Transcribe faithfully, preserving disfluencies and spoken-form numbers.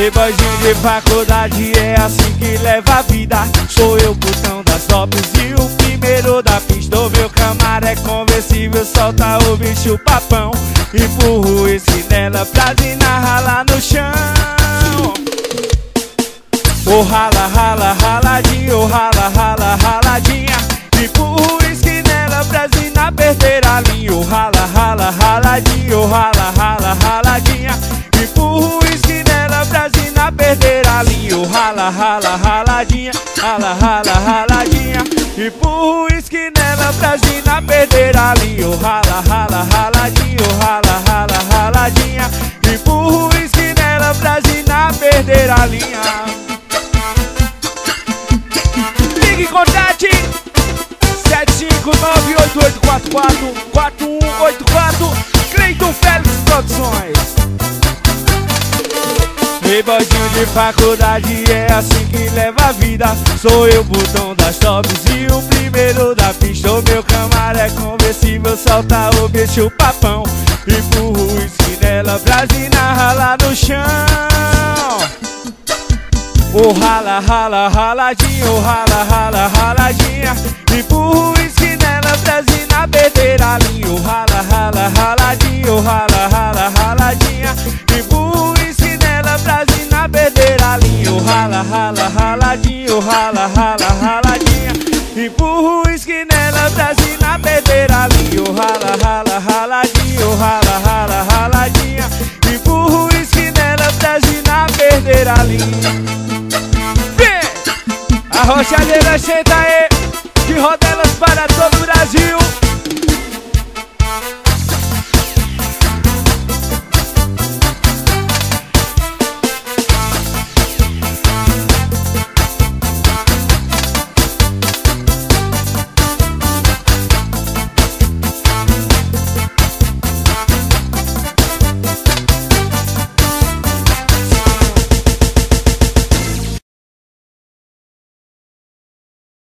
Playboyzinho de faculdade, é assim que leva a vida. Sou eu, putão das tops e o primeiro da pista. O meu camarada é conversível, solta o bicho papão. Empurro o uísque nela pra zinar, rala no chão. Oh rala, rala, raladinho, oh rala, rala, raladinha. Empurro o uísque nela pra zinar, perder a linha. Oh rala, rala, raladinho, oh rala, rala, raladinha. Empurro o uísque nela pra zinar, perder a linha. Oh rala, rala, raladinha, rala, rala, raladinha. Empurro o uísque nela pra zinar, perder a linha. Oh rala, rala, raladinho, oh rala, rala, raladinha. Empurro o uísque nela pra zinar, perder a linha. Ligue, contate sete cinco nove oito oito quatro quatro quatro um oito quatro. Cleiton Félix Produções. Playboyzinho de faculdade, é assim que leva a vida. Sou eu, botão das tops e o primeiro da pista. O meu camarada é conversível, solta o bicho papão. Empurro o uísque nela pra zinar, rala no chão. Oh rala, rala, raladinho, oh rala, rala, raladinha. Empurro o uísque nela pra zinar, perder a linha. Oh rala, rala, raladinho, oh rala, rala, raladinha. Empurro o uísque nela pra zinar, perder a linha. Oh rala, rala, raladinho, oh rala, rala, raladinha. Empurro o uísque nela pra zinar, perder a linha. Oh rala, rala, raladinho, oh rala, rala, raladinha. Empurro o uísque nela pra zinar, perder a linha. A rochadeira senta aí, de rodelas para todo o Brasil.